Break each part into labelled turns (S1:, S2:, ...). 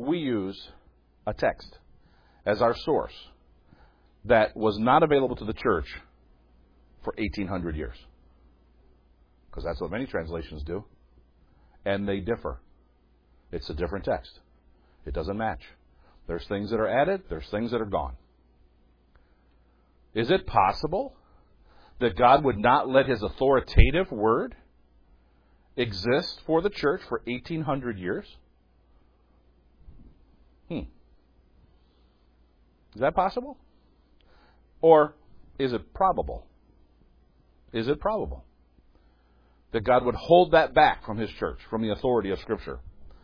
S1: we use a text as our source that was not available to the church for 1,800 years. Because that's what many translations do. And they differ. It's a different text. It doesn't match. There's things that are added. There's things that are gone. Is it possible that God would not let His authoritative word exist for the church for 1,800 years? Is that possible? Or is it probable? Is it probable that God would hold that back from His church, from the authority of Scripture?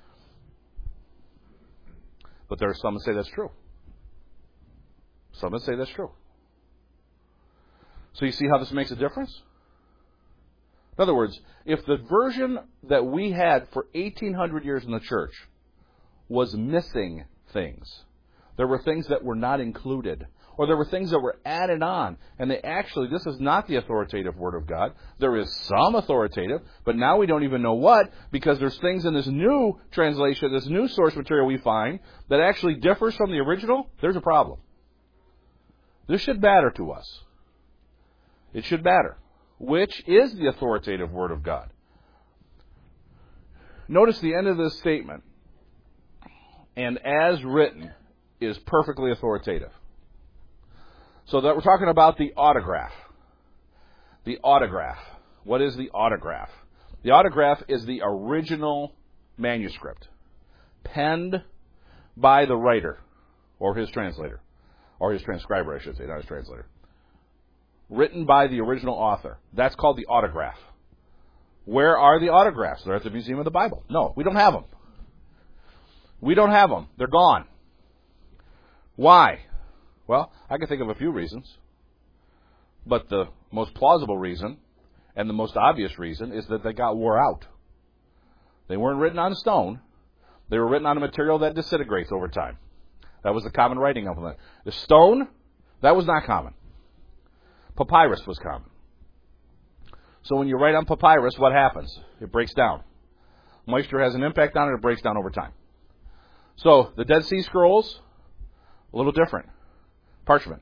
S1: But there are some that say that's true. Some that say that's true. So you see how this makes a difference? In other words, if the version that we had for 1,800 years in the church was missing things, there were things that were not included, or there were things that were added on, and this is not the authoritative Word of God. There is some authoritative, but now we don't even know what, because there's things in this new translation, this new source material we find, that actually differs from the original. There's a problem. This should matter to us. It should matter. Which is the authoritative Word of God? Notice the end of this statement. And as written is perfectly authoritative. So that we're talking about the autograph. The autograph. What is the autograph? The autograph is the original manuscript, penned by the writer, or his translator, or his transcriber, I should say, not his translator. Written by the original author. That's called the autograph. Where are the autographs? They're at the Museum of the Bible. No, we don't have them. We don't have them. They're gone. Why? Well, I can think of a few reasons. But the most plausible reason, and the most obvious reason, is that they got wore out. They weren't written on stone. They were written on a material that disintegrates over time. That was the common writing implement. The stone, that was not common. Papyrus was common. So when you write on papyrus, what happens? It breaks down. Moisture has an impact on it. It breaks down over time. So the Dead Sea Scrolls, a little different. Parchment.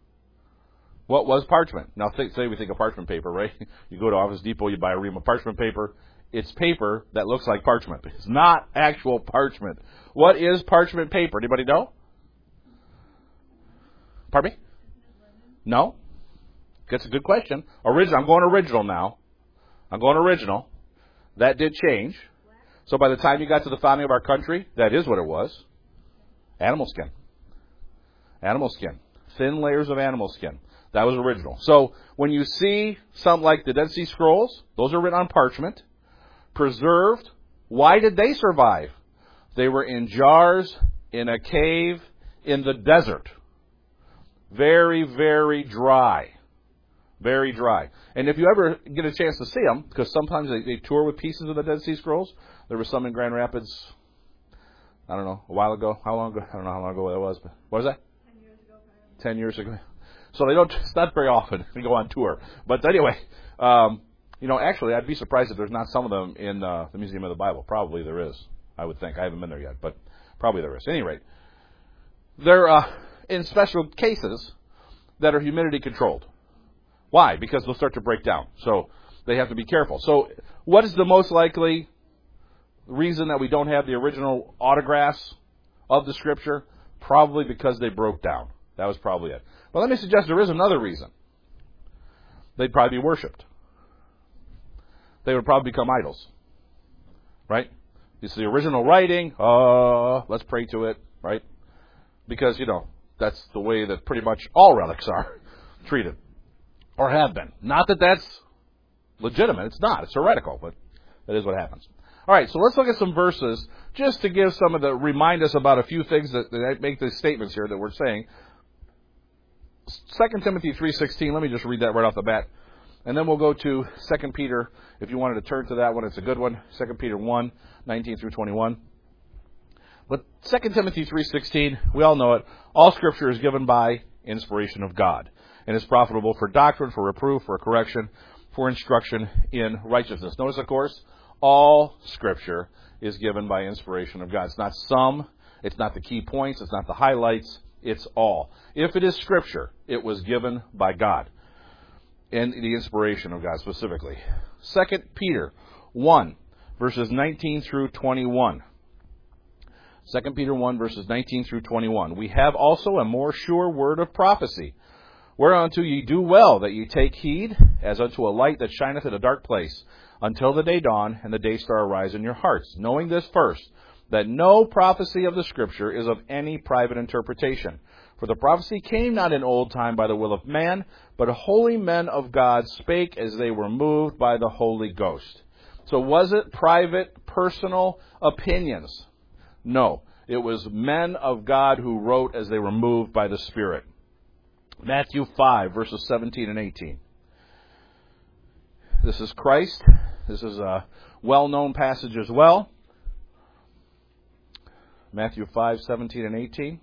S1: What was parchment? Now, say we think of parchment paper, right? You go to Office Depot, you buy a ream of parchment paper. It's paper that looks like parchment. It's not actual parchment. What is parchment paper? Anybody know? Pardon me? No? That's a good question. I'm going original now. I'm going original. That did change. So by the time you got to the founding of our country, that is what it was. Animal skin. Animal skin. Thin layers of animal skin. That was original. So when you see something like the Dead Sea Scrolls, those are written on parchment, preserved. Why did they survive? They were in jars, in a cave, in the desert. Very, very dry. Very dry. And if you ever get a chance to see them, because sometimes they tour with pieces of the Dead Sea Scrolls. There was some in Grand Rapids, I don't know, a while ago. How long ago? I don't know how long ago that was. But what was that?
S2: 10 years ago.
S1: 10 years ago. So it's not very often they go on tour. But anyway, actually, I'd be surprised if there's not some of them in the Museum of the Bible. Probably there is, I would think. I haven't been there yet, but probably there is. At any rate, they're in special cases that are humidity controlled. Why? Because they'll start to break down. So they have to be careful. So what is the most likely reason that we don't have the original autographs of the Scripture? Probably because they broke down. That was probably it. Well, let me suggest there is another reason. They'd probably be worshipped. They would probably become idols. Right? It's the original writing. Let's pray to it. Right? Because, that's the way that pretty much all relics are treated. Or have been. Not that that's legitimate. It's not. It's heretical, but that is what happens. All right, so let's look at some verses just to give remind us about a few things that make these statements here that we're saying. 2 Timothy 3:16, let me just read that right off the bat. And then we'll go to 2 Peter, if you wanted to turn to that one, it's a good one. 2 Peter 1:19 through 21. But 2 Timothy 3:16, we all know it. All Scripture is given by inspiration of God, and is profitable for doctrine, for reproof, for correction, for instruction in righteousness. Notice, of course, all Scripture is given by inspiration of God. It's not some, It's not the key points. It's not the highlights. It's all. If it is Scripture, it was given by God. And the inspiration of God specifically. 2 Peter 1, verses 19 through 21. 2 Peter 1, verses 19 through 21. We have also a more sure word of prophecy, whereunto ye do well that ye take heed, as unto a light that shineth in a dark place, until the day dawn and the day star arise in your hearts, knowing this first, that no prophecy of the Scripture is of any private interpretation. For the prophecy came not in old time by the will of man, but holy men of God spake as they were moved by the Holy Ghost. So was it private, personal opinions? No. It was men of God who wrote as they were moved by the Spirit. Matthew 5, verses 17 and 18. This is Christ. This is a well-known passage as well. Matthew 5, 17 and 18.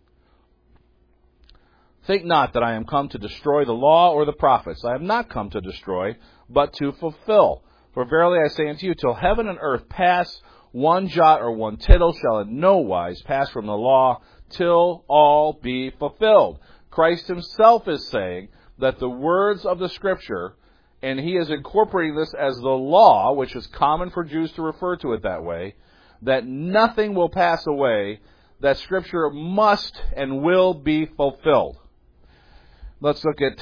S1: Think not that I am come to destroy the law or the prophets. I have not come to destroy, but to fulfill. For verily I say unto you, till heaven and earth pass, one jot or one tittle shall in no wise pass from the law, till all be fulfilled. Christ himself is saying that the words of the Scripture, and he is incorporating this as the law, which is common for Jews to refer to it that way, that nothing will pass away, that Scripture must and will be fulfilled. Let's look at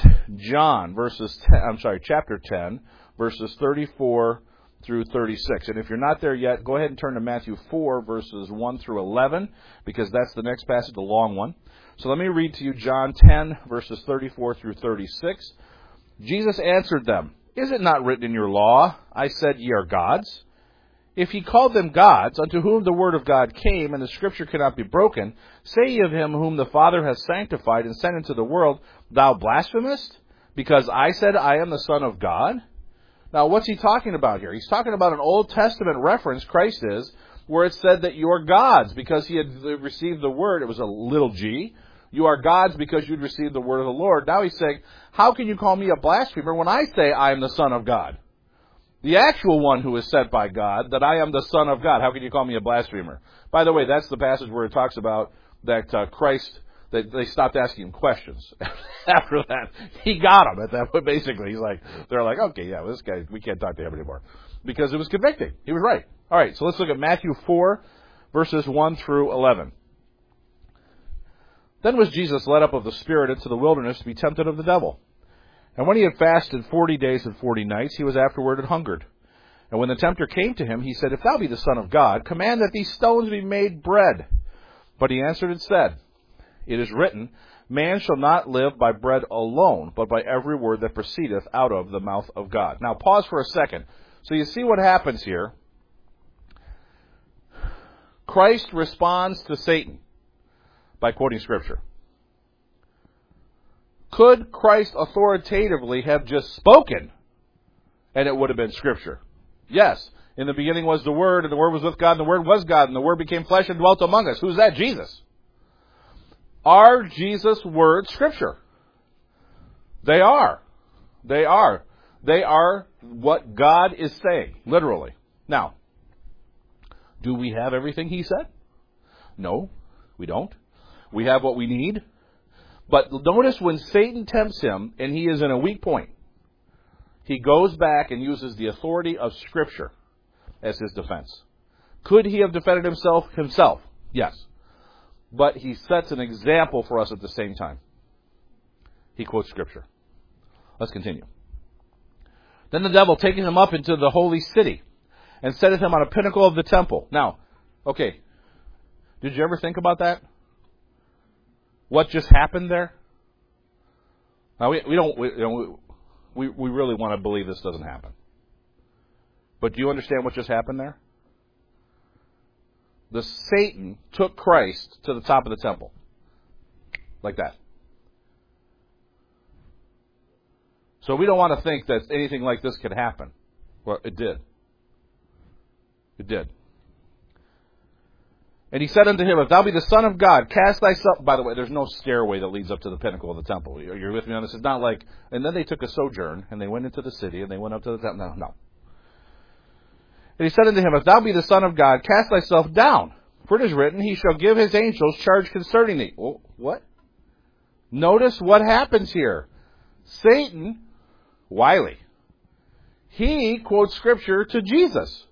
S1: chapter 10, verses 34 through 36. And if you're not there yet, go ahead and turn to Matthew 4, verses 1 through 11, because that's the next passage, the long one. So let me read to you John 10, verses 34 through 36. Jesus answered them, Is it not written in your law, I said ye are gods? If he called them gods, unto whom the word of God came, and the Scripture cannot be broken, say ye of him whom the Father has sanctified and sent into the world, Thou blasphemest? Because I said I am the Son of God? Now, what's he talking about here? He's talking about an Old Testament reference, Christ is, where it said that you are gods, because he had received the word. It was a little g. You are gods because you'd received the word of the Lord. Now he's saying, how can you call me a blasphemer when I say I am the Son of God? The actual one who is sent by God, that I am the Son of God. How can you call me a blasphemer? By the way, that's the passage where it talks about that Christ, that they stopped asking him questions. After that, he got him at that point, basically. They're like, okay, yeah, this guy, we can't talk to him anymore. Because it was convicting. He was right. All right, so let's look at Matthew 4, verses 1 through 11. Then was Jesus led up of the Spirit into the wilderness to be tempted of the devil. And when he had fasted 40 days and 40 nights, he was afterward and hungered. And when the tempter came to him, he said, If thou be the Son of God, command that these stones be made bread. But he answered and said, It is written, Man shall not live by bread alone, but by every word that proceedeth out of the mouth of God. Now pause for a second. So you see what happens here. Christ responds to Satan by quoting Scripture. Could Christ authoritatively have just spoken and it would have been Scripture? Yes. In the beginning was the Word, and the Word was with God, and the Word was God, and the Word became flesh and dwelt among us. Who's that? Jesus. Are Jesus' words Scripture? They are. They are. They are what God is saying, literally. Now, do we have everything he said? No, we don't. We have what we need. But notice when Satan tempts him, and he is in a weak point, he goes back and uses the authority of Scripture as his defense. Could he have defended himself? Yes. But he sets an example for us at the same time. He quotes Scripture. Let's continue. Then the devil, taking him up into the holy city, and setteth him on a pinnacle of the temple. Now, okay, did you ever think about that? What just happened there? Now we really want to believe this doesn't happen. But do you understand what just happened there? The Satan took Christ to the top of the temple. Like that. So we don't want to think that anything like this could happen. Well, it did. It did. And he said unto him, If thou be the Son of God, cast thyself... By the way, there's no stairway that leads up to the pinnacle of the temple. You're with me on this? It's not like... And then they took a sojourn, and they went into the city, and they went up to the temple. No. And he said unto him, If thou be the Son of God, cast thyself down. For it is written, He shall give His angels charge concerning thee. Oh, what? Notice what happens here. Satan, wily, he quotes Scripture to Jesus.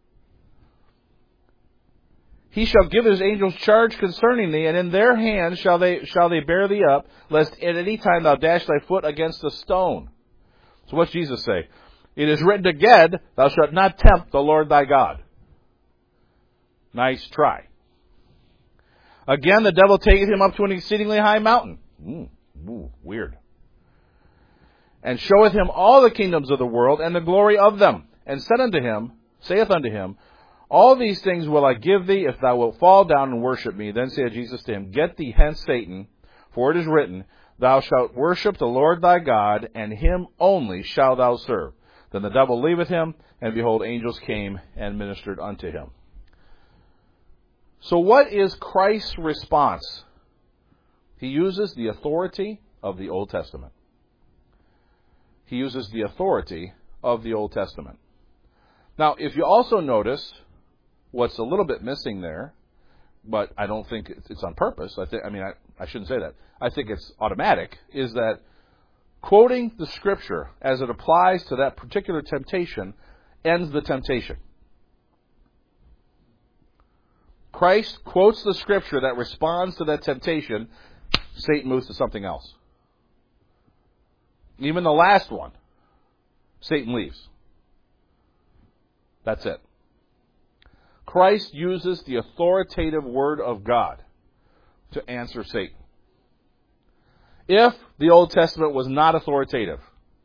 S1: He shall give His angels charge concerning thee, and in their hands shall they bear thee up, lest at any time thou dash thy foot against a stone. So what's Jesus say? It is written again, thou shalt not tempt the Lord thy God. Nice try. Again, the devil taketh him up to an exceedingly high mountain. Weird. And showeth him all the kingdoms of the world and the glory of them, and saith unto him, all these things will I give thee, if thou wilt fall down and worship me. Then saith Jesus to him, Get thee hence, Satan, for it is written, Thou shalt worship the Lord thy God, and Him only shalt thou serve. Then the devil leaveth him, and behold, angels came and ministered unto him. So what is Christ's response? He uses the authority of the Old Testament. He uses the authority of the Old Testament. Now, if you also notice what's a little bit missing there, but I don't think it's on purpose. I shouldn't say that. I think it's automatic, is that quoting the Scripture as it applies to that particular temptation ends the temptation. Christ quotes the Scripture that responds to that temptation. Satan moves to something else. Even the last one, Satan leaves. That's it. Christ uses the authoritative Word of God to answer Satan. If the Old Testament was not authoritative,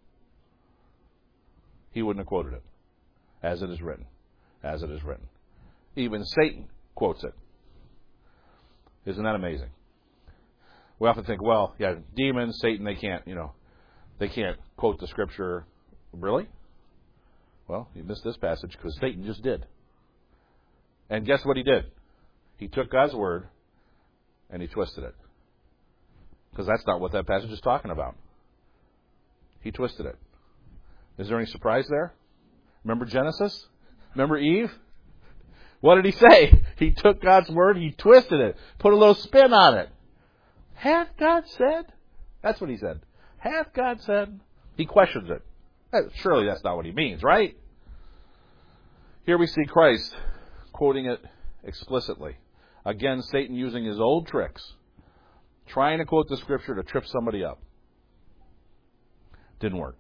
S1: He wouldn't have quoted it. As it is written. As it is written. Even Satan quotes it. Isn't that amazing? We often think, well, yeah, demons, Satan, they can't quote the Scripture. Really? Well, you missed this passage because Satan just did. And guess what he did? He took God's Word and he twisted it. Because that's not what that passage is talking about. He twisted it. Is there any surprise there? Remember Genesis? Remember Eve? What did he say? He took God's Word, he twisted it, put a little spin on it. Hath God said? That's what he said. Hath God said? He questions it. Surely that's not what he means, right? Here we see Christ quoting it explicitly. Again, Satan using his old tricks, trying to quote the Scripture to trip somebody up. Didn't work.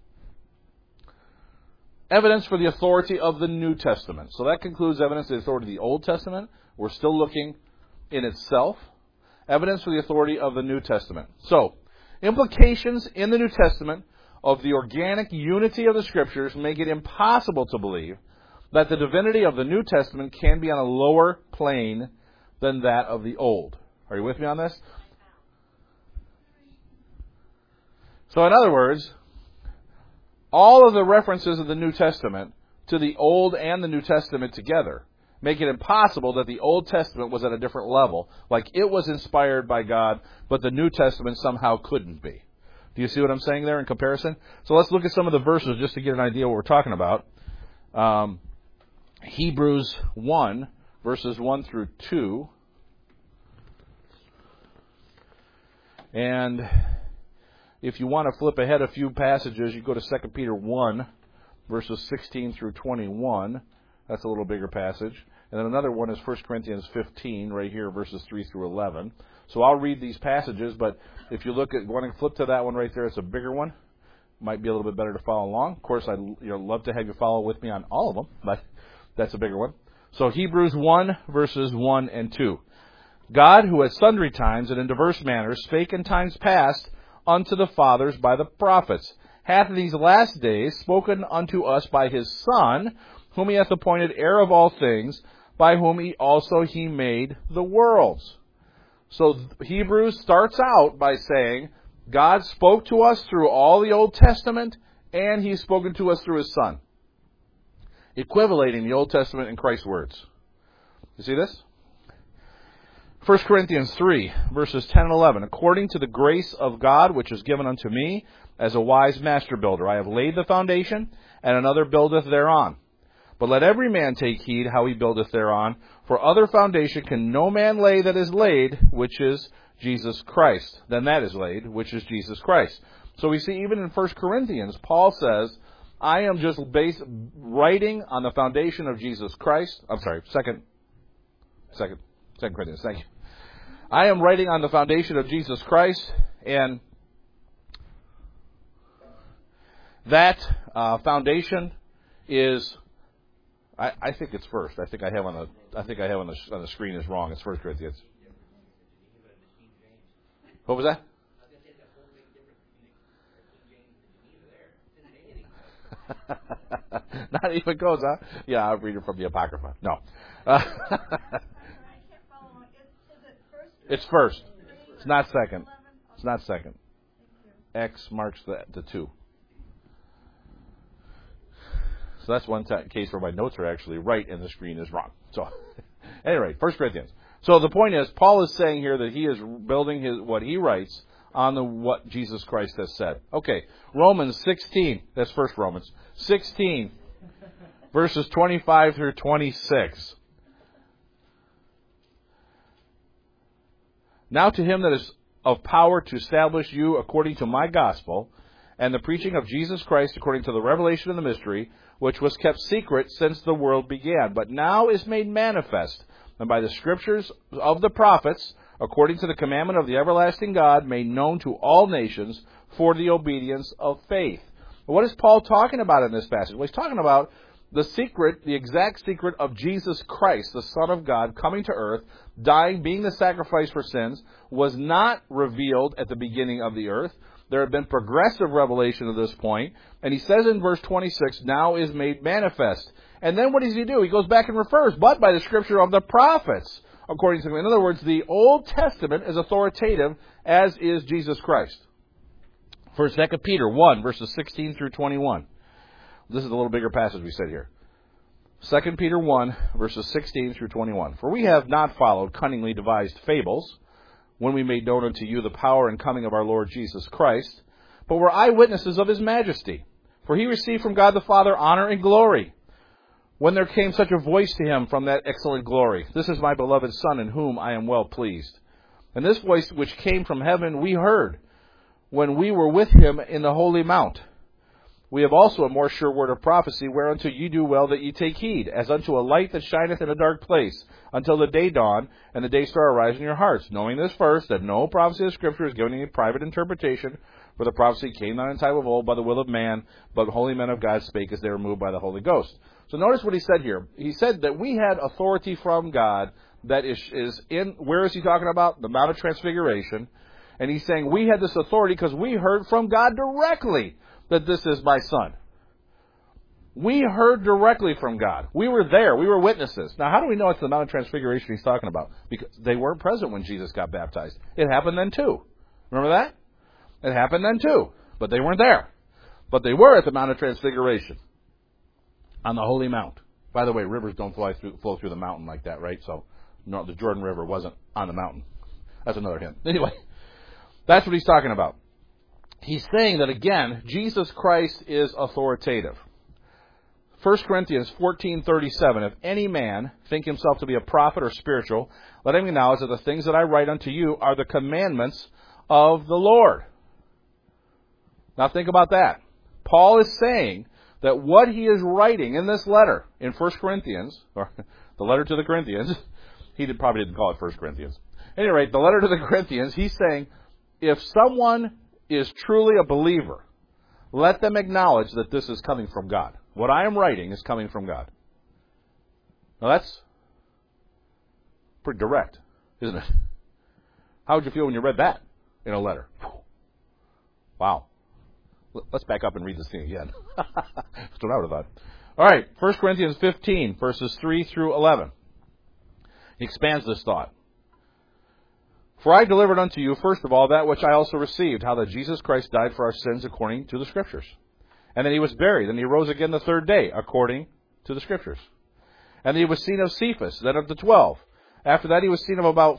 S1: Evidence for the authority of the New Testament. So that concludes evidence for the authority of the Old Testament. We're still looking in itself. Evidence for the authority of the New Testament. So, implications in the New Testament of the organic unity of the Scriptures make it impossible to believe that the divinity of the New Testament can be on a lower plane than that of the Old. Are you with me on this? So in other words, all of the references of the New Testament to the Old and the New Testament together make it impossible that the Old Testament was at a different level, like it was inspired by God, but the New Testament somehow couldn't be. Do you see what I'm saying there in comparison? So let's look at some of the verses just to get an idea what we're talking about. Hebrews 1, verses 1 through 2. And if you want to flip ahead a few passages, you go to 2 Peter 1, verses 16 through 21. That's a little bigger passage. And then another one is 1 Corinthians 15, right here, verses 3 through 11. So I'll read these passages, but if you look at, want to flip to that one right there, it's a bigger one. Might be a little bit better to follow along. Of course, I'd love to have you follow with me on all of them, but that's a bigger one. So Hebrews 1, verses 1 and 2. God, who at sundry times and in diverse manners spake in times past unto the fathers by the prophets, hath in these last days spoken unto us by his Son, whom he hath appointed heir of all things, by whom he made the worlds. So Hebrews starts out by saying, God spoke to us through all the Old Testament, and he's spoken to us through his Son. Equivalating the Old Testament and Christ's words. You see this? 1 Corinthians 3, verses 10 and 11. According to the grace of God which is given unto me, as a wise master builder, I have laid the foundation, and another buildeth thereon. But let every man take heed how he buildeth thereon. For other foundation can no man lay that is laid, which is Jesus Christ. Then that is laid, which is Jesus Christ. So we see even in 1 Corinthians, Paul says, I am just writing on the foundation of Jesus Christ. I'm sorry, 2 Corinthians, thank you. I am writing on the foundation of Jesus Christ, and that foundation is, I think it's first. I think I have on the screen is wrong. It's 1 Corinthians. What was that? Not even goes, huh? Yeah, I'll read it from the Apocrypha. No. It's first. It's not second. It's not second. X marks the 2. So that's one case where my notes are actually right and the screen is wrong. So, anyway, 1 Corinthians. So the point is, Paul is saying here that he is building what he writes on what Jesus Christ has said. Okay, Romans 16. That's first Romans 16, verses 25 through 26. Now to him that is of power to establish you according to my gospel, and the preaching of Jesus Christ according to the revelation of the mystery, which was kept secret since the world began, but now is made manifest, and by the scriptures of the prophets, according to the commandment of the everlasting God, made known to all nations for the obedience of faith. What is Paul talking about in this passage? Well, he's talking about the secret, the exact secret of Jesus Christ, the Son of God, coming to earth, dying, being the sacrifice for sins, was not revealed at the beginning of the earth. There had been progressive revelation at this point. And he says in verse 26, now is made manifest. And then what does he do? He goes back and refers, but by the scripture of the prophets, according to him. In other words, the Old Testament is authoritative, as is Jesus Christ. For 2 Peter 1, verses 16 through 21. This is a little bigger passage we said here. 2 Peter 1, verses 16 through 21. For we have not followed cunningly devised fables, when we made known unto you the power and coming of our Lord Jesus Christ, but were eyewitnesses of his majesty. For he received from God the Father honor and glory, when there came such a voice to him from that excellent glory, this is my beloved Son, in whom I am well pleased. And this voice which came from heaven we heard, when we were with him in the holy mount. We have also a more sure word of prophecy, whereunto ye do well that ye take heed, as unto a light that shineth in a dark place, until the day dawn, and the day star arise in your hearts, knowing this first, that no prophecy of Scripture is given any private interpretation, for the prophecy came not in time of old by the will of man, but holy men of God spake as they were moved by the Holy Ghost. So notice what he said here. He said that we had authority from God that is in, where is he talking about? The Mount of Transfiguration. And he's saying we had this authority because we heard from God directly that this is my Son. We heard directly from God. We were there. We were witnesses. Now, how do we know it's the Mount of Transfiguration he's talking about? Because they weren't present when Jesus got baptized. It happened then too. Remember that? It happened then too. But they weren't there. But they were at the Mount of Transfiguration on the Holy Mount. By the way, rivers don't flow through the mountain like that, right? So no, the Jordan River wasn't on the mountain. That's another hint. Anyway, that's what he's talking about. He's saying that, again, Jesus Christ is authoritative. 1 Corinthians 14:37, if any man think himself to be a prophet or spiritual, let him acknowledge that the things that I write unto you are the commandments of the Lord. Now think about that. Paul is saying that what he is writing in this letter in 1 Corinthians, or the letter to the Corinthians, he probably didn't call it 1 Corinthians. At any rate, the letter to the Corinthians, he's saying, if someone is truly a believer, let them acknowledge that this is coming from God. What I am writing is coming from God. Now that's pretty direct, isn't it? How would you feel when you read that in a letter? Wow. Let's back up and read this thing again. That's what I would have thought. All right, 1 Corinthians 15, verses 3 through 11. He expands this thought. For I delivered unto you, first of all, that which I also received, how that Jesus Christ died for our sins according to the Scriptures. And that he was buried, and he rose again the third day, according to the Scriptures. And that he was seen of Cephas, then of the 12. After that he was seen of above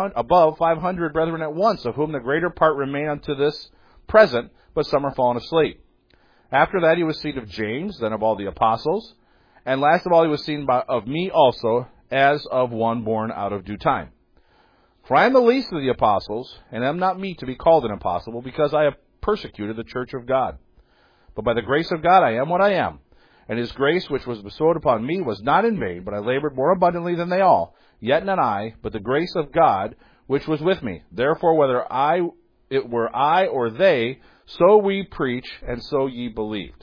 S1: 500 brethren at once, of whom the greater part remain unto this present, but some are fallen asleep. After that he was seen of James, then of all the apostles. And last of all, he was seen of me also, as of one born out of due time. For I am the least of the apostles, and am not meet to be called an apostle, because I have persecuted the church of God. But by the grace of God I am what I am. And his grace which was bestowed upon me was not in vain, but I labored more abundantly than they all. Yet not I, but the grace of God which was with me. Therefore, whether it were I or they, so we preach, and so ye believed.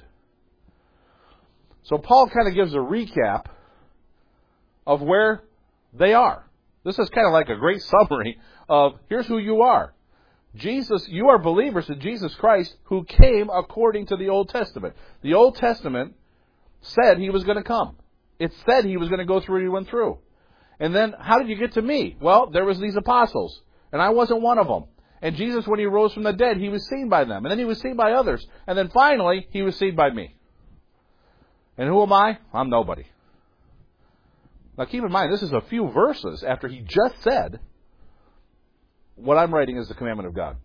S1: So Paul kind of gives a recap of where they are. This is kind of like a great summary of, here's who you are. Jesus, you are believers in Jesus Christ who came according to the Old Testament. The Old Testament said he was going to come. It said he was going to go through what he went through. And then, how did you get to me? Well, there was these apostles, and I wasn't one of them. And Jesus, when he rose from the dead, he was seen by them. And then he was seen by others. And then finally, he was seen by me. And who am I? I'm nobody. Now keep in mind, this is a few verses after he just said, what I'm writing is the commandment of God.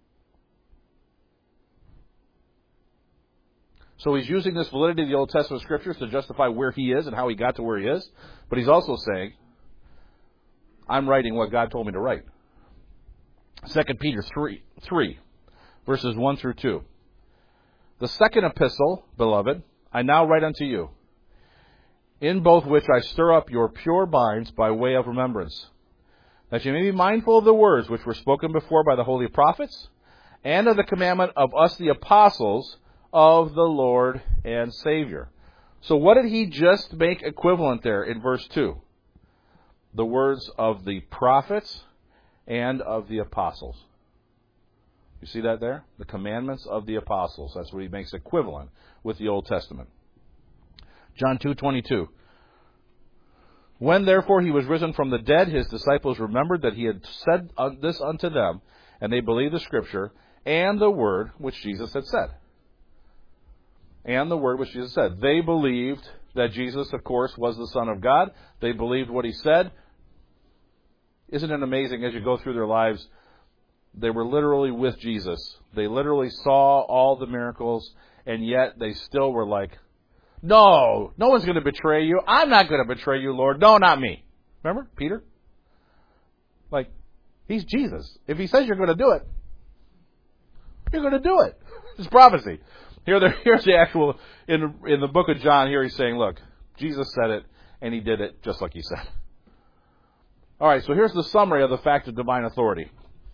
S1: So he's using this validity of the Old Testament Scriptures to justify where he is and how he got to where he is. But he's also saying, I'm writing what God told me to write. 2 Peter 3, verses 1 through 2. The second epistle, beloved, I now write unto you, in both which I stir up your pure minds by way of remembrance, that you may be mindful of the words which were spoken before by the holy prophets, and of the commandment of us the apostles of the Lord and Savior. So what did he just make equivalent there in verse 2? The words of the prophets and of the apostles. You see that there? The commandments of the apostles. That's what he makes equivalent with the Old Testament. John 2:22. When therefore he was risen from the dead, his disciples remembered that he had said this unto them, and they believed the Scripture and the word which Jesus had said. And the word which Jesus said. They believed that Jesus, of course, was the Son of God. They believed what he said. Isn't it amazing as you go through their lives, they were literally with Jesus. They literally saw all the miracles, and yet they still were like, no one's going to betray you. I'm not going to betray you, Lord. No, not me. Remember Peter? Like, he's Jesus. If he says you're going to do it, you're going to do it. It's prophecy. Here's the actual, in the book of John, here he's saying, look, Jesus said it, and he did it just like he said. All right, so here's the summary of the fact of divine authority.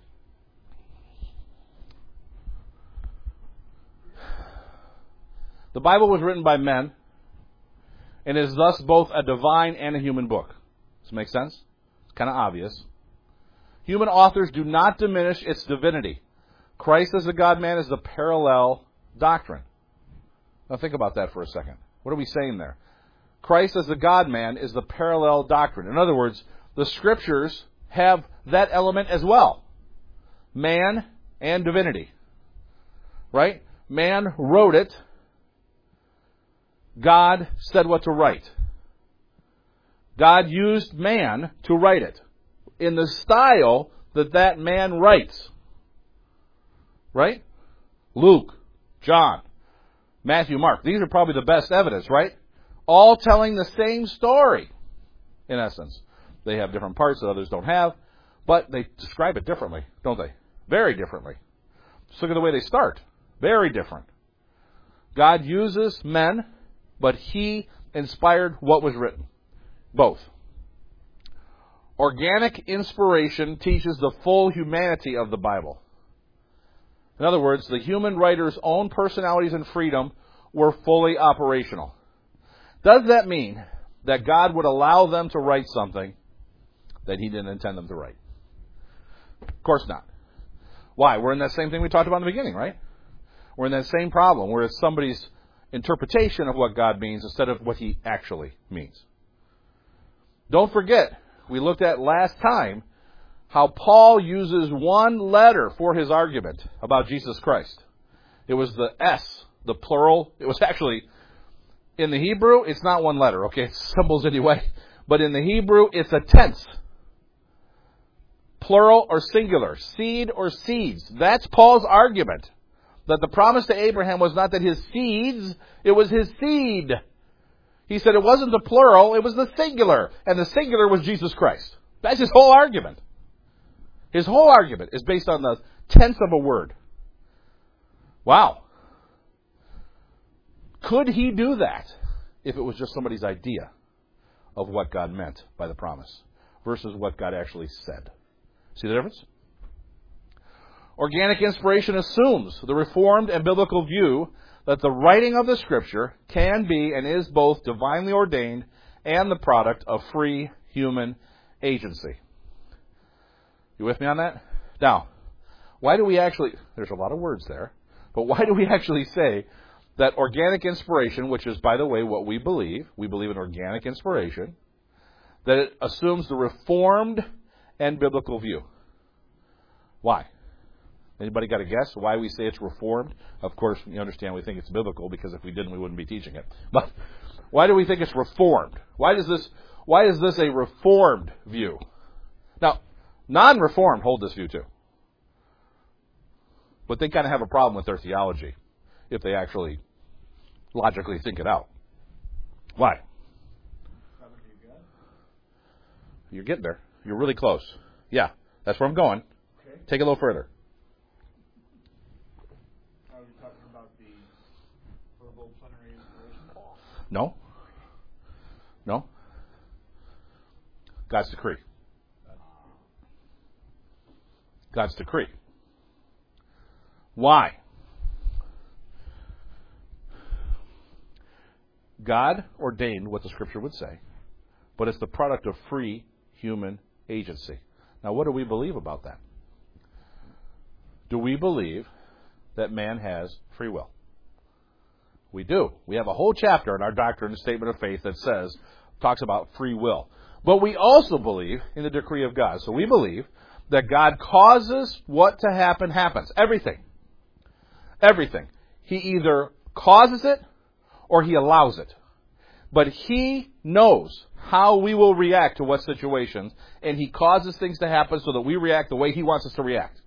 S1: The Bible was written by men, and is thus both a divine and a human book. Does it make sense? It's kind of obvious. Human authors do not diminish its divinity. Christ as the God-man is the parallel doctrine. Now think about that for a second. What are we saying there? Christ as the God-man is the parallel doctrine. In other words, the Scriptures have that element as well. Man and divinity. Right? Man wrote it. God said what to write. God used man to write it in the style that man writes. Right? Luke, John, Matthew, Mark. These are probably the best evidence, right? All telling the same story, in essence. They have different parts that others don't have, but they describe it differently, don't they? Very differently. Just look at the way they start. Very different. God uses men, but he inspired what was written. Both. Organic inspiration teaches the full humanity of the Bible. In other words, the human writer's own personalities and freedom were fully operational. Does that mean that God would allow them to write something that he didn't intend them to write? Of course not. Why? We're in that same thing we talked about in the beginning, right? We're in that same problem where it's somebody's interpretation of what God means instead of what he actually means. Don't forget, we looked at last time how Paul uses one letter for his argument about Jesus Christ. It was the S, the plural. It was actually, in the Hebrew, it's not one letter, okay? It's symbols anyway. But in the Hebrew, it's a tense. Plural or singular. Seed or seeds. That's Paul's argument. That the promise to Abraham was not that his seeds, it was his seed. He said it wasn't the plural, it was the singular. And the singular was Jesus Christ. That's his whole argument. His whole argument is based on the tense of a word. Wow. Could he do that if it was just somebody's idea of what God meant by the promise versus what God actually said? See the difference? Organic inspiration assumes the Reformed and biblical view that the writing of the Scripture can be and is both divinely ordained and the product of free human agency. You with me on that? Now, why do we actually, there's a lot of words there, but why do we actually say that organic inspiration, which is, by the way, what we believe in organic inspiration, that it assumes the Reformed and biblical view? Why? Anybody got a guess why we say it's Reformed? Of course, you understand we think it's biblical, because if we didn't, we wouldn't be teaching it. But why do we think it's Reformed? Why is this a Reformed view? Now, non-Reformed hold this view too. But they kind of have a problem with their theology if they actually logically think it out. Why? You're getting there. You're really close. Yeah, that's where I'm going. Okay. Take it a little further.
S2: Are you talking about the verbal plenary inspiration?
S1: No. God's decree. God's decree. Why? God ordained what the Scripture would say, but it's the product of free human agency. Now, what do we believe about that? Do we believe that man has free will? We do. We have a whole chapter in our Doctrine and Statement of Faith that talks about free will. But we also believe in the decree of God. So we believe that God causes what to happen happens. Everything. Everything. He either causes it or he allows it. But he knows how we will react to what situations, and he causes things to happen so that we react the way he wants us to react.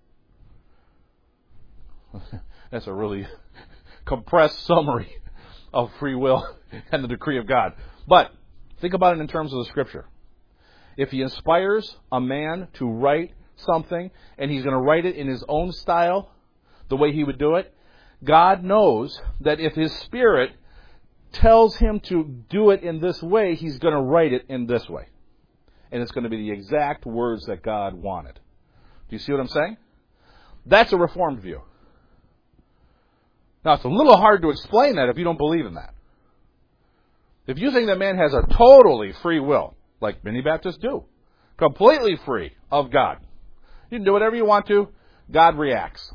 S1: That's a really compressed summary of free will and the decree of God. But think about it in terms of the Scripture. If he inspires a man to write something, and he's going to write it in his own style, the way he would do it, God knows that if his Spirit tells him to do it in this way, he's going to write it in this way. And it's going to be the exact words that God wanted. Do you see what I'm saying? That's a Reformed view. Now, it's a little hard to explain that if you don't believe in that. If you think that man has a totally free will, like many Baptists do, completely free of God, you can do whatever you want to, God reacts.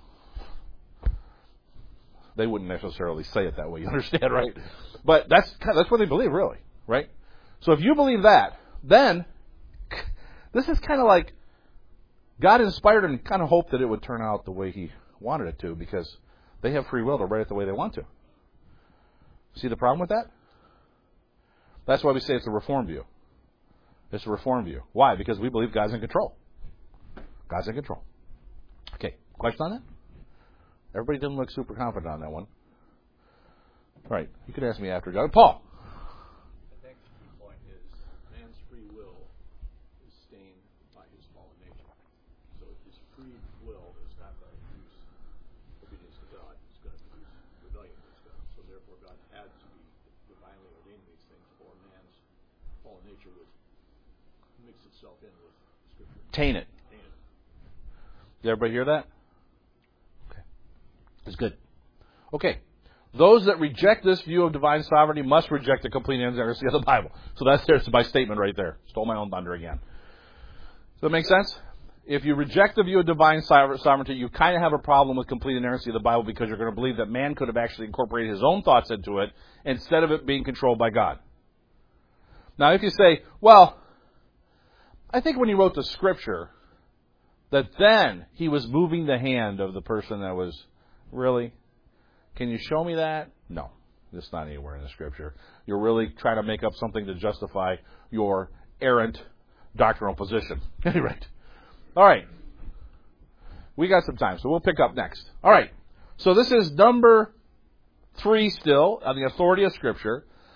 S1: They wouldn't necessarily say it that way, you understand, right? But that's what they believe, really, right? So if you believe that, then this is kind of like God inspired and kind of hoped that it would turn out the way he wanted it to, because they have free will to write it the way they want to. See the problem with that? That's why we say it's a Reformed view. It's a Reformed view. Why? Because we believe God's in control. God's in control. Okay, question on that? Everybody didn't look super confident on that one. All right, you can ask me after, John. Paul.
S2: I think the key point is man's free will is stained by his fallen nature. So his free will is not going to produce obedience to God. It's going to produce rebellion against God. So therefore God had to be divinely ordaining these things, or man's fallen nature would mix itself in with Scripture.
S1: Taint it. Did everybody hear that? Okay. It's good. Okay. Those that reject this view of divine sovereignty must reject the complete inerrancy of the Bible. So there's my statement right there. Stole my own thunder again. Does that make sense? If you reject the view of divine sovereignty, you kind of have a problem with complete inerrancy of the Bible, because you're going to believe that man could have actually incorporated his own thoughts into it instead of it being controlled by God. Now, if you say, well, I think when he wrote the Scripture, that then he was moving the hand of the person that was, really? Can you show me that? No, it's not anywhere in the Scripture. You're really trying to make up something to justify your errant doctrinal position. At any rate. All right. We got some time, so we'll pick up next. All right. So this is number 3 still on the authority of Scripture.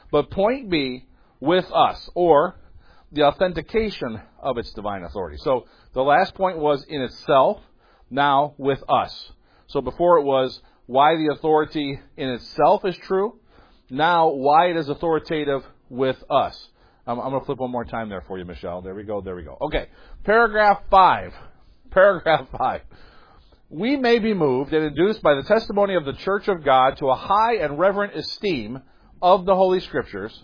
S1: but point B, with us, or the authentication of its divine authority. So the last point was in itself, now with us. So before it was why the authority in itself is true, now why it is authoritative with us. I'm going to flip one more time there for you, Michelle. There we go. Okay, paragraph 5. Paragraph 5. We may be moved and induced by the testimony of the Church of God to a high and reverent esteem of the Holy Scriptures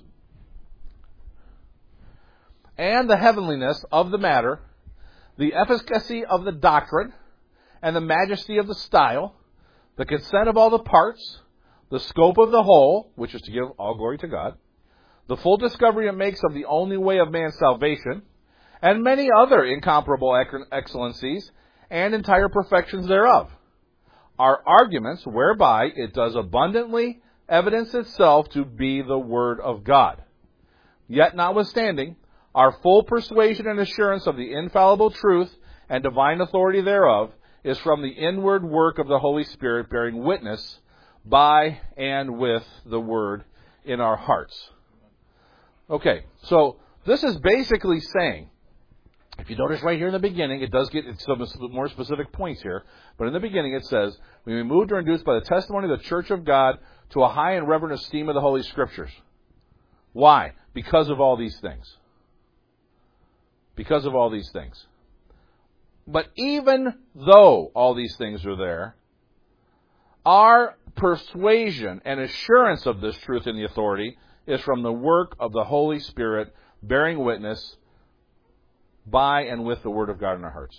S1: and the heavenliness of the matter, the efficacy of the doctrine, and the majesty of the style, the consent of all the parts, the scope of the whole, which is to give all glory to God, the full discovery it makes of the only way of man's salvation, and many other incomparable excellencies and entire perfections thereof, are arguments whereby it does abundantly evidence itself to be the Word of God. Yet notwithstanding, our full persuasion and assurance of the infallible truth and divine authority thereof is from the inward work of the Holy Spirit bearing witness by and with the Word in our hearts. Okay, so this is basically saying, if you notice right here in the beginning, it does get some more specific points here, but in the beginning it says, we were moved or induced by the testimony of the Church of God to a high and reverent esteem of the Holy Scriptures. Why? Because of all these things. Because of all these things. But even though all these things are there, our persuasion and assurance of this truth and the authority is from the work of the Holy Spirit bearing witness by and with the Word of God in our hearts.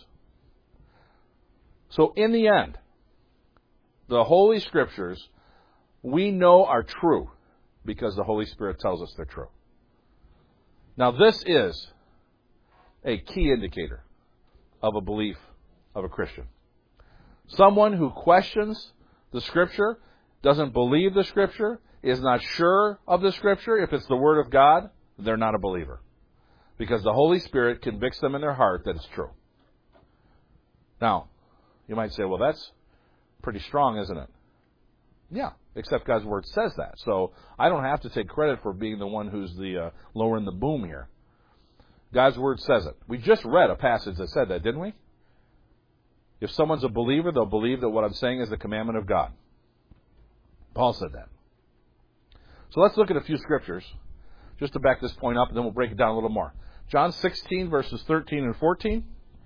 S1: So in the end, the Holy Scriptures we know are true because the Holy Spirit tells us they're true. Now this is a key indicator of a belief of a Christian. Someone who questions the Scripture, doesn't believe the Scripture, is not sure of the Scripture, if it's the Word of God, they're not a believer. Because the Holy Spirit convicts them in their heart that it's true. Now, you might say, well, that's pretty strong, isn't it? Yeah, except God's Word says that. So I don't have to take credit for being the one who's the lowering the boom here. God's Word says it. We just read a passage that said that, didn't we? If someone's a believer, they'll believe that what I'm saying is the commandment of God. Paul said that. So let's look at a few scriptures just to back this point up, and then we'll break it down a little more. John 16, verses 13 and 14.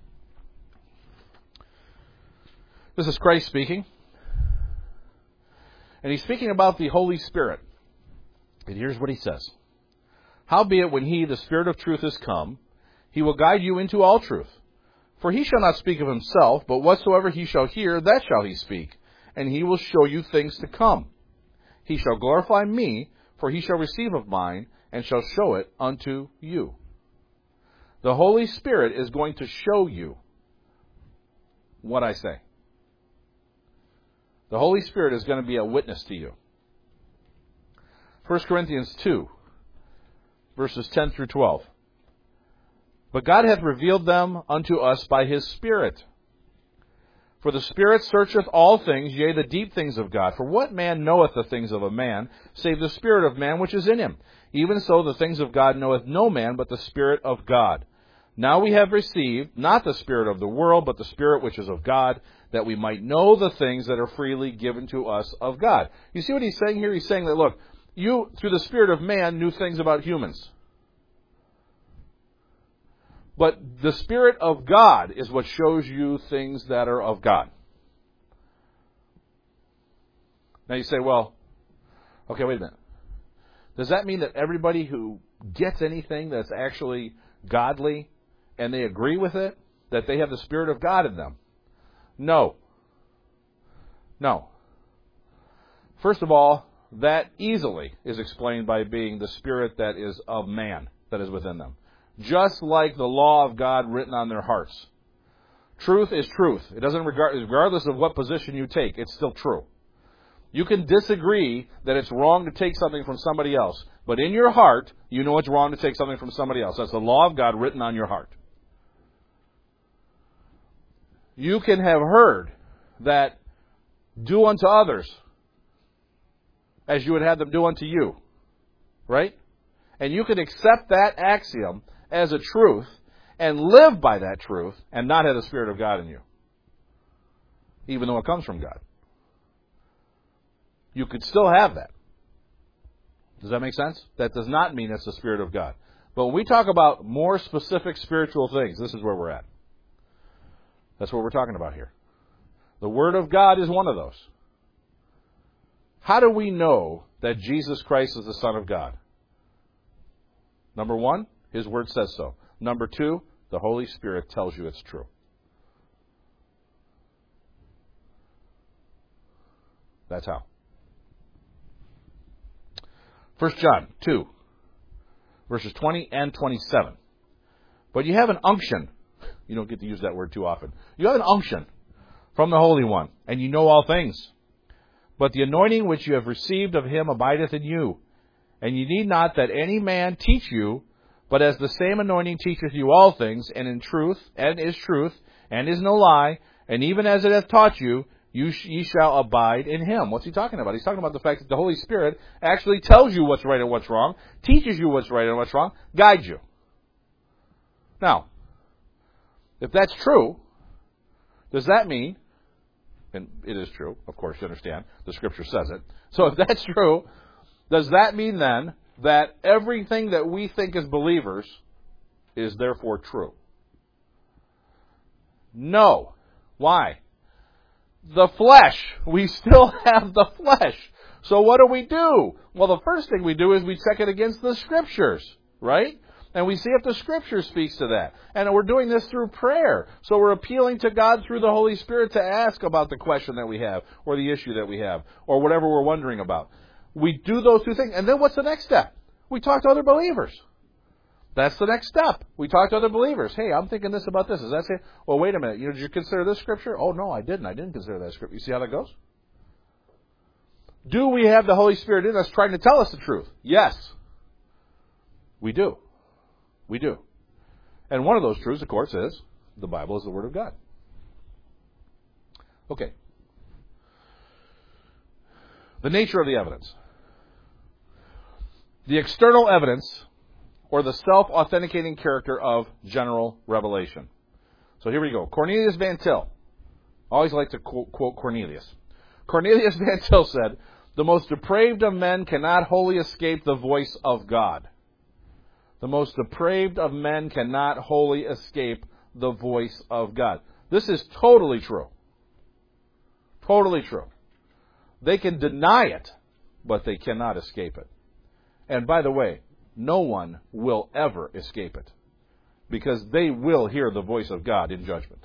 S1: This is Christ speaking. And he's speaking about the Holy Spirit. And here's what he says. Howbeit, when he, the Spirit of truth, is come, he will guide you into all truth. For he shall not speak of himself, but whatsoever he shall hear, that shall he speak. And he will show you things to come. He shall glorify me, for he shall receive of mine, and shall show it unto you. The Holy Spirit is going to show you what I say. The Holy Spirit is going to be a witness to you. 1 Corinthians 2, verses 10 through 12. But God hath revealed them unto us by his Spirit. For the Spirit searcheth all things, yea, the deep things of God. For what man knoweth the things of a man, save the Spirit of man which is in him? Even so the things of God knoweth no man, but the Spirit of God. Now we have received, not the spirit of the world, but the Spirit which is of God, that we might know the things that are freely given to us of God. You see what he's saying here? He's saying that, look, you, through the spirit of man, knew things about humans. But the Spirit of God is what shows you things that are of God. Now you say, well, okay, wait a minute. Does that mean that everybody who gets anything that's actually godly and they agree with it, that they have the Spirit of God in them? No. No. First of all, that easily is explained by being the spirit that is of man, that is within them. Just like the law of God written on their hearts. Truth is truth. It doesn't regardless of what position you take, it's still true. You can disagree that it's wrong to take something from somebody else, but in your heart, you know it's wrong to take something from somebody else. That's the law of God written on your heart. You can have heard that do unto others as you would have them do unto you. Right? And you can accept that axiom as a truth and live by that truth and not have the Spirit of God in you, even though it comes from God. You could still have that. Does that make sense? That does not mean it's the Spirit of God. But when we talk about more specific spiritual things, this is where we're at. That's what we're talking about here. The Word of God is one of those. How do we know that Jesus Christ is the Son of God? Number one, His Word says so. Number two, the Holy Spirit tells you it's true. That's how. 1 John 2, verses 20 and 27. But you have an unction. You don't get to use that word too often. You have an unction from the Holy One, and you know all things. But the anointing which you have received of Him abideth in you. And you need not that any man teach you, but as the same anointing teacheth you all things, and in truth, and is truth, and is no lie, and even as it hath taught you, ye shall abide in Him. What's he talking about? He's talking about the fact that the Holy Spirit actually tells you what's right and what's wrong, teaches you what's right and what's wrong, guides you. Now, if that's true, does that mean, and it is true, of course, you understand, the Scripture says it. So if that's true, does that mean then that everything that we think as believers is therefore true? No. Why? The flesh. We still have the flesh. So what do? Well, the first thing we do is we check it against the Scriptures, right? And we see if the Scripture speaks to that. And we're doing this through prayer. So we're appealing to God through the Holy Spirit to ask about the question that we have, or the issue that we have, or whatever we're wondering about. We do those two things. And then what's the next step? We talk to other believers. That's the next step. We talk to other believers. Hey, I'm thinking this about this. Is that it? Well, wait a minute. Did you consider this Scripture? Oh, no, I didn't. I didn't consider that Scripture. You see how that goes? Do we have the Holy Spirit in us trying to tell us the truth? Yes. We do. We do. And one of those truths, of course, is the Bible is the Word of God. Okay. The nature of the evidence. The external evidence, or the self-authenticating character of general revelation. So here we go. Cornelius Van Til. I always like to quote Cornelius. Cornelius Van Til said, "The most depraved of men cannot wholly escape the voice of God." The most depraved of men cannot wholly escape the voice of God. This is totally true. Totally true. They can deny it, but they cannot escape it. And by the way, no one will ever escape it, because they will hear the voice of God in judgment.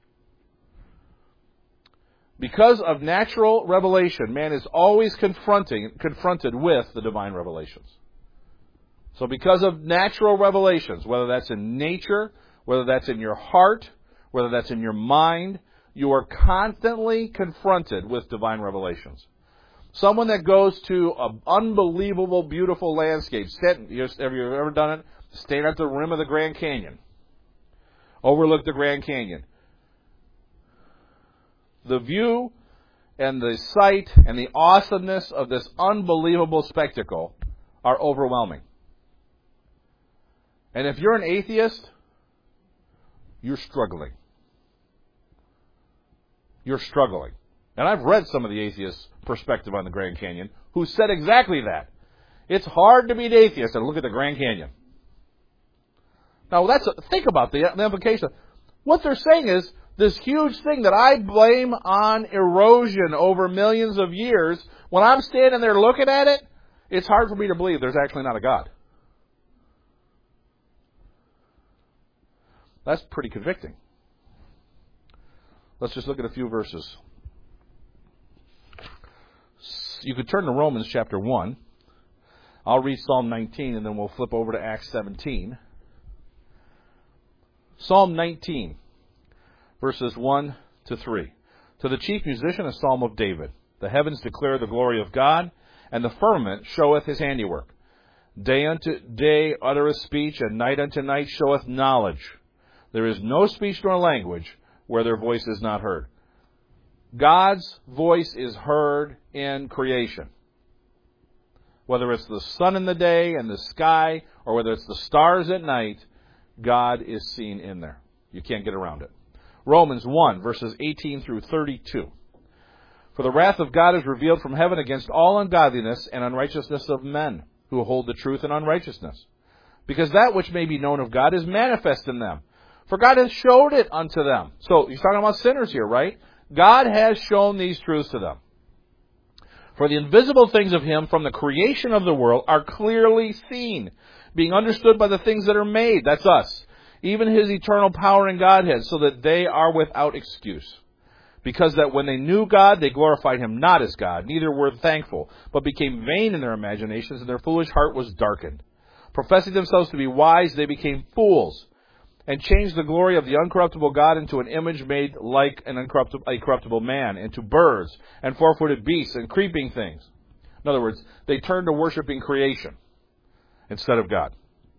S1: Because of natural revelation, man is always confronted with the divine revelations. So because of natural revelations, whether that's in nature, whether that's in your heart, whether that's in your mind, you are constantly confronted with divine revelations. Someone that goes to an unbelievable, beautiful landscape, have you ever done it? Stand at the rim of the Grand Canyon. Overlook the Grand Canyon. The view and the sight and the awesomeness of this unbelievable spectacle are overwhelming. And if you're an atheist, you're struggling. You're struggling. And I've read some of the atheists' perspective on the Grand Canyon, who said exactly that. It's hard to be an atheist and look at the Grand Canyon. Now, think about the implication. What they're saying is, this huge thing that I blame on erosion over millions of years, when I'm standing there looking at it, it's hard for me to believe there's actually not a God. That's pretty convicting. Let's just look at a few verses. You could turn to Romans chapter 1. I'll read Psalm 19 and then we'll flip over to Acts 17. Psalm 19, verses 1 to 3. To the chief musician, a psalm of David. The heavens declare the glory of God, and the firmament showeth his handiwork. Day unto day uttereth speech, and night unto night showeth knowledge. There is no speech nor language where their voice is not heard. God's voice is heard in creation. whether it's the sun in the day and the sky, or whether it's the stars at night, God is seen in there. You can't get around it. Romans 1, verses 18 through 32. For the wrath of God is revealed from heaven against all ungodliness and unrighteousness of men who hold the truth in unrighteousness. Because that which may be known of God is manifest in them. For God has showed it unto them. So he's talking about sinners here, right? God has shown these truths to them. For the invisible things of him from the creation of the world are clearly seen, being understood by the things that are made. That's us. Even his eternal power and Godhead, so that they are without excuse. Because that when they knew God, they glorified him not as God, neither were thankful, but became vain in their imaginations, and their foolish heart was darkened. Professing themselves to be wise, they became fools, and changed the glory of the uncorruptible God into an image made like a corruptible man, into birds, and four-footed beasts, and creeping things. In other words, they turned to worshiping creation instead of God.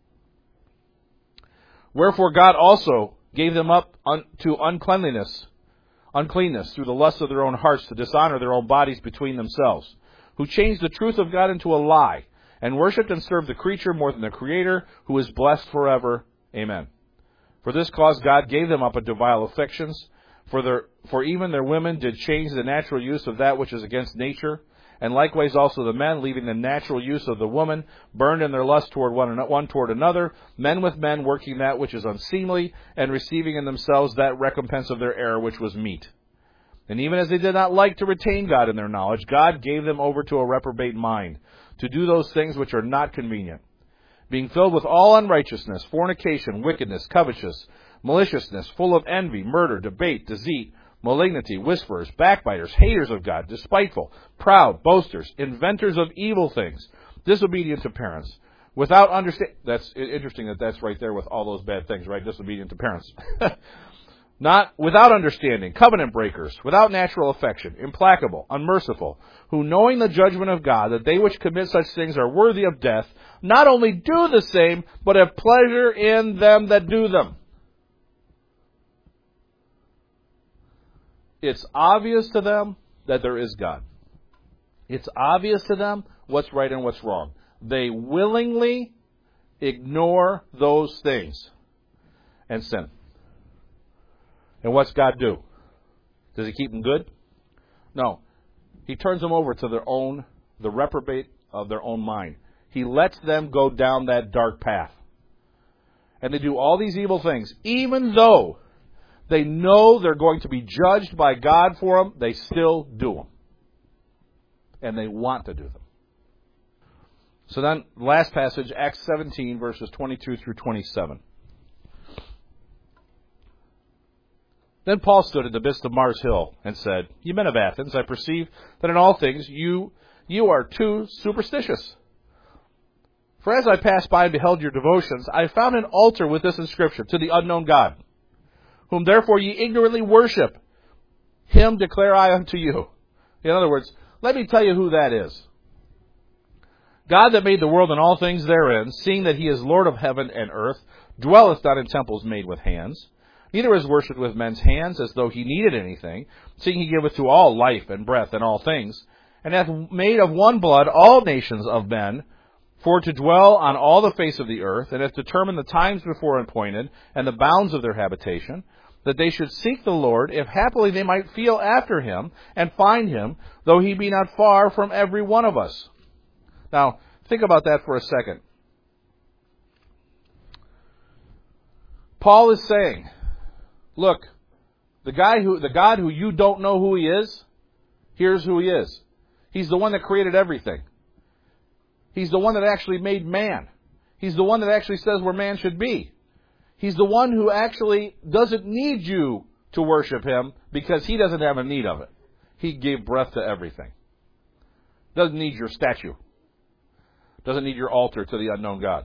S1: Wherefore God also gave them up to uncleanness through the lust of their own hearts, to dishonor their own bodies between themselves, who changed the truth of God into a lie, and worshipped and served the creature more than the Creator, who is blessed forever. Amen. For this cause God gave them up unto vile affections, for even their women did change the natural use of that which is against nature, and likewise also the men, leaving the natural use of the woman, burned in their lust toward one toward another, men with men, working that which is unseemly, and receiving in themselves that recompense of their error which was meet. And even as they did not like to retain God in their knowledge, God gave them over to a reprobate mind, to do those things which are not convenient, being filled with all unrighteousness, fornication, wickedness, covetousness, maliciousness, full of envy, murder, debate, deceit, malignity, whisperers, backbiters, haters of God, despiteful, proud, boasters, inventors of evil things, disobedient to parents, without understanding. That's interesting that's right there with all those bad things, right? Disobedient to parents. Not without understanding, covenant breakers, without natural affection, implacable, unmerciful, who knowing the judgment of God, that they which commit such things are worthy of death, not only do the same, but have pleasure in them that do them. It's obvious to them that there is God. It's obvious to them what's right and what's wrong. They willingly ignore those things and sin. And what's God do? Does he keep them good? No. He turns them over to the reprobate of their own mind. He lets them go down that dark path. And they do all these evil things, even though they know they're going to be judged by God for them, they still do them. And they want to do them. So then, last passage, Acts 17, verses 22 through 27. Then Paul stood in the midst of Mars Hill and said, Ye men of Athens, I perceive that in all things you are too superstitious. For as I passed by and beheld your devotions, I found an altar with this inscription, To the unknown God, whom therefore ye ignorantly worship. Him declare I unto you. In other words, let me tell you who that is. God that made the world and all things therein, seeing that he is Lord of heaven and earth, dwelleth not in temples made with hands, neither is worshipped with men's hands, as though he needed anything, seeing he giveth to all life and breath and all things, and hath made of one blood all nations of men, for to dwell on all the face of the earth, and hath determined the times before appointed, and the bounds of their habitation, that they should seek the Lord, if happily they might feel after him, and find him, though he be not far from every one of us. Now, think about that for a second. Paul is saying, look, the God who you don't know who he is, here's who he is. He's the one that created everything. He's the one that actually made man. He's the one that actually says where man should be. He's the one who actually doesn't need you to worship him because he doesn't have a need of it. He gave breath to everything. Doesn't need your statue. Doesn't need your altar to the unknown God.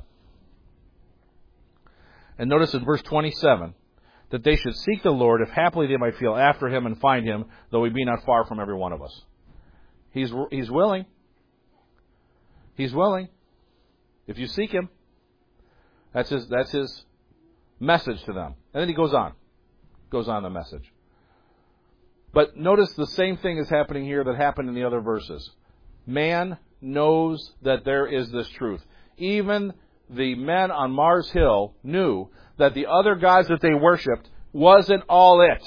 S1: And notice in verse 27, that they should seek the Lord, if happily they might feel after him and find him, though he be not far from every one of us. He's willing. He's willing. If you seek him, that's his message to them. And then he goes on the message. But notice the same thing is happening here that happened in the other verses. Man knows that there is this truth. Even the men on Mars Hill knew that the other gods that they worshipped wasn't all it.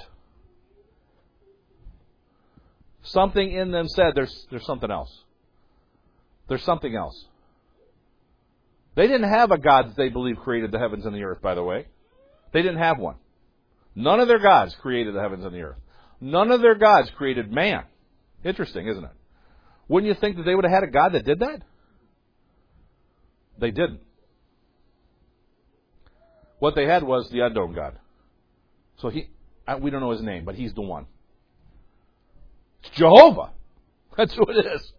S1: Something in them said there's something else. There's something else. They didn't have a God that they believed created the heavens and the earth, by the way. They didn't have one. None of their gods created the heavens and the earth. None of their gods created man. Interesting, isn't it? Wouldn't you think that they would have had a God that did that? They didn't. What they had was the unknown God. So we don't know his name, but he's the one. It's Jehovah. That's who it is.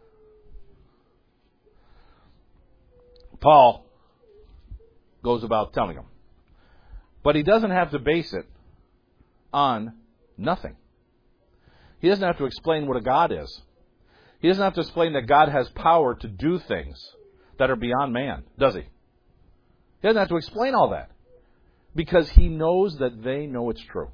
S1: Paul goes about telling them. But he doesn't have to base it on nothing. He doesn't have to explain what a God is. He doesn't have to explain that God has power to do things that are beyond man, does he? He doesn't have to explain all that. Because he knows that they know it's true.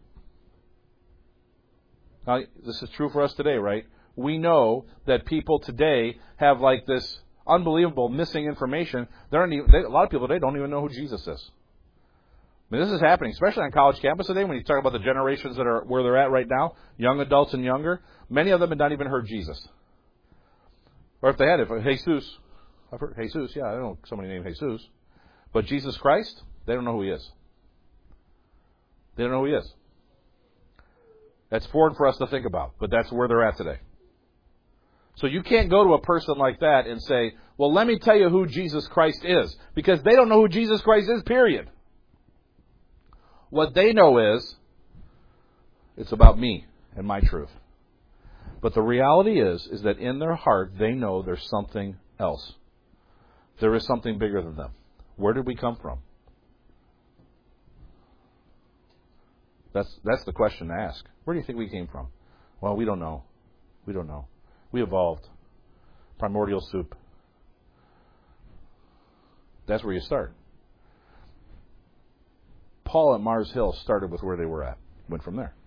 S1: Now, this is true for us today, right? We know that people today have like this unbelievable missing information. A lot of people today don't even know who Jesus is. I mean, this is happening, especially on college campus today when you talk about the generations that are where they're at right now, young adults and younger. Many of them have not even heard Jesus. Or if they had, Jesus. I've heard Jesus, yeah, I know somebody named Jesus. But Jesus Christ, they don't know who he is. They don't know who he is. That's foreign for us to think about, but that's where they're at today. So you can't go to a person like that and say, well, let me tell you who Jesus Christ is, because they don't know who Jesus Christ is, period. What they know is, it's about me and my truth. But the reality is that in their heart, they know there's something else. There is something bigger than them. Where did we come from? That's the question to ask. Where do you think we came from? Well, we don't know. We don't know. We evolved. Primordial soup. That's where you start. Paul at Mars Hill started with where they were at. Went from there.